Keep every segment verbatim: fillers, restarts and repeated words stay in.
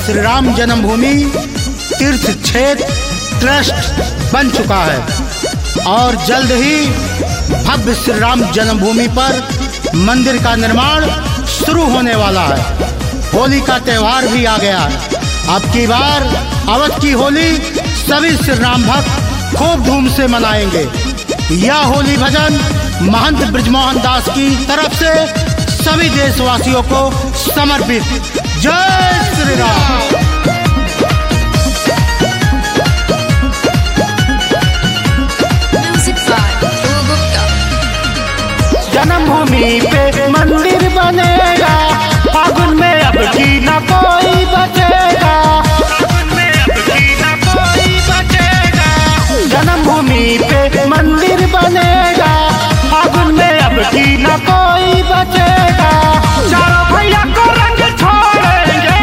श्री राम जन्मभूमि तीर्थ क्षेत्र ट्रस्ट बन चुका है और जल्द ही भव्य श्री राम जन्मभूमि पर मंदिर का निर्माण शुरू होने वाला है। होली का त्यौहार भी आ गया है। अब की बार अवध की होली सभी श्री राम भक्त खूब धूम से मनाएंगे। यह होली भजन महंत ब्रिजमोहन दास की तरफ से सभी देशवासियों को समर्पित। जय श्री राम। जन्मभूमि पे मंदिर बनेगा, फागुन में अब की न कोई बचेगा। फागुन में अब की न कोई बचेगा। जन्मभूमि पे मंदिर बनेगा, फागुन में अब की न कोई बचेगा। चारों भैया को रंग छोड़ेंगे।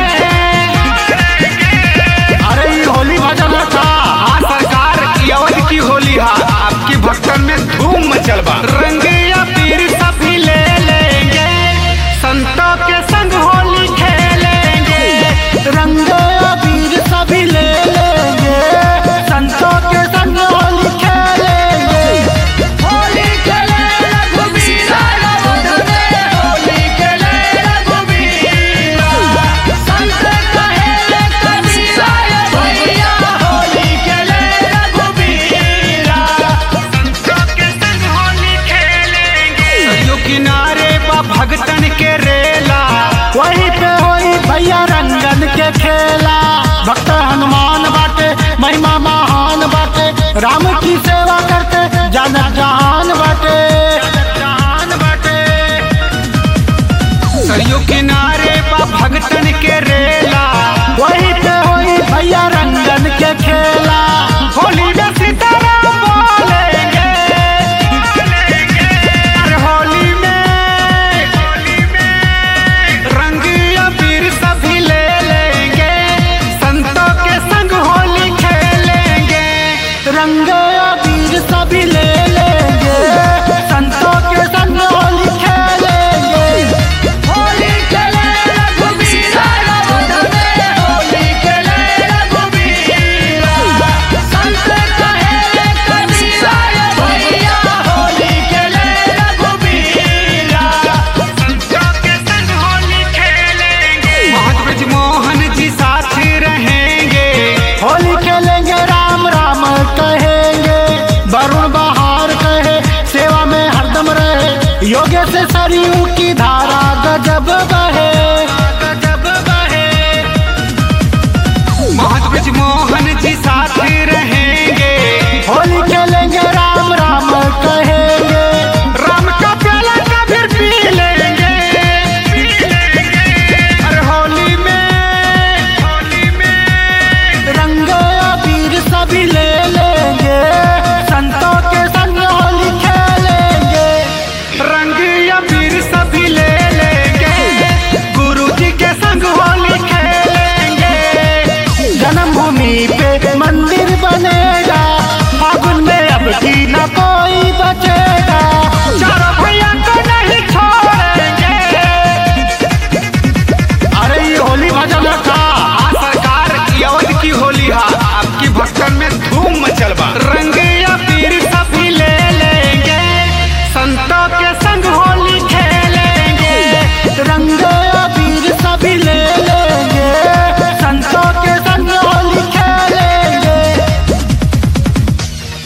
अरे ये होली भजन था। हाँ सरकार, की अवध की होली है। आपकी भक्तन में धूम मचल बा। रंग या पीर सभी ले लेंगे, संतों के संग होली खेलेंगे। रंग या पीर सभी ले लेंगे, संतों के संग होली खेलेंगे। होली खेले रघुवीरा, होली खेले रघुवीरा। संत कहे कबीरा, भैया होली खेले रघुवीरा। संतों के संग होली खेलेंगे। जो किनारे बा भगतन के रेला, वहीं पे होई भैया रंगन के खेला। भक्त हनुमान बाटे, महिमा महान बाटे, राम की सेवा करते जनक जहान बाटे। सरयू किनारे